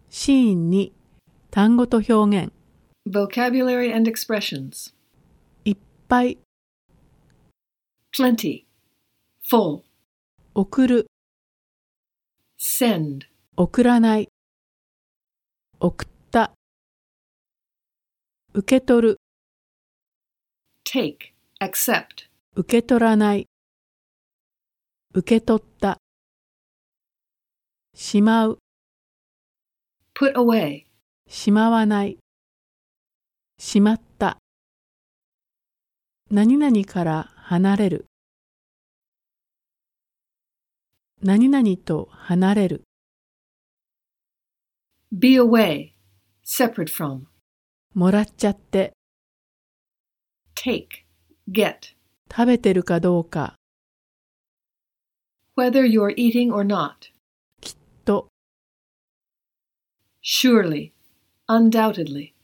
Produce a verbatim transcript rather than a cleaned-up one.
シーンに単語と表現。 Vocabulary and expressions. いっぱい、 Plenty. Full. 送る、 Send. 送らない、送った、受け取る、 Take. Accept. 受け取らない、受け取った、しまう、 Put away. しまわない、しまった、何々から離れる、何々と離れる、 Be away. Separate from. もらっちゃって、 Take. Get. 食べてるかどうか、 Whether you're eating or not. きっと、 Surely. Undoubtedly.